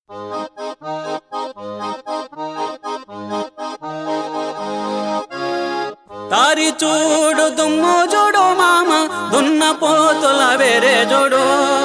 తారి చూడు దుమ్ము చూడు మామ దున్న పోతుల వేరే చూడు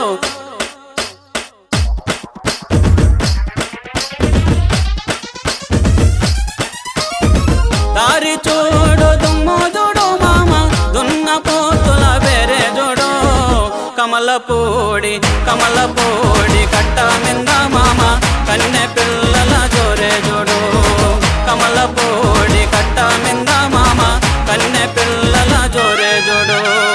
తారి చూడు దుమ్ము చూడు మామ దున్న పోతుల వేరే చూడు కమలపూడి కట్ట మింద మామ కన్నె పిల్లల జోరే చూడు కమలపూడి కట్ట మింద మామ కన్నె పిల్లల జోరే చూడు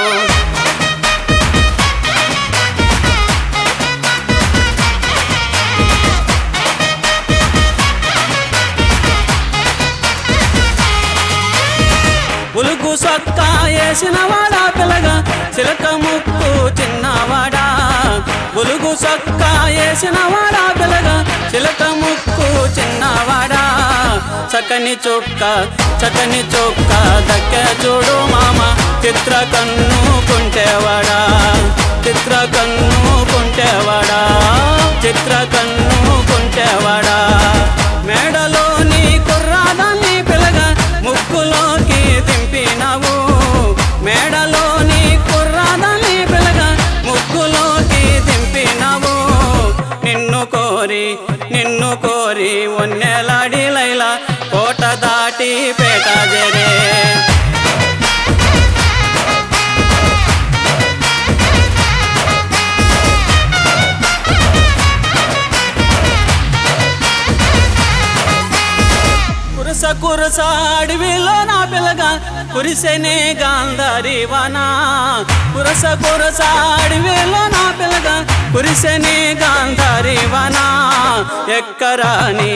ఉలుగు సొక్క వేసినవాడా పిల్లగా చిలక ముక్కు చిన్నవాడా ఉలుగు సొక్క వేసినవాడా పిల్లగా చిలక ముక్కు చిన్నవాడా చక్కని చొక్క దక్కే చూడు మామ చిత్ర కన్ను కుంటేవాడా చిత్ర కన్ను కుంటేవాడా మేడలోని కుర్రాదాన్ని పిల్లగా ముక్కులోకి దింపినవు మేడలోని కుర్రాదాన్ని పిల్లగా ముక్కులోకి దింపినవు నిన్ను కోరి ఒన్నెలాడి లైలా కోట దాటి పేట జరే కురస అడవిలో నా పిల్లగా కురిసెనే గాంధారి వానా కురస అడవిలో నా పిల్లగా కురిసెనే గాంధారి వానా ఎక్కరాని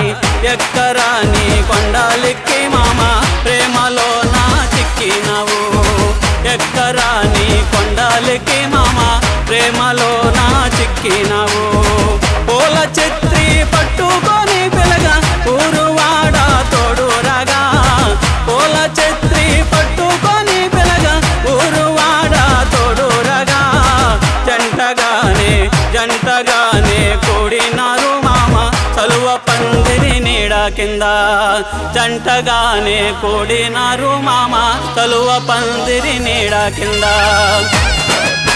కొండలిక్కి మామ ప్రేమలో నా చిక్కినవు ఎక్కరాని కొండలిక్కి మామ ప్రేమలో నా చిక్కినవు పూల చిత్రి పట్టుకొని పిల్లగా ఊరువాడ తోడు రాగా పూల చిత్రి పట్టుకొని పిల్లగా ఊరువాడ తోడు రాగా జంటగానే కూడినారు మామ చలువ పందిరి నీడ కింద జంటగానే కూడినారు మామ చలువ పందిరి నీడ కింద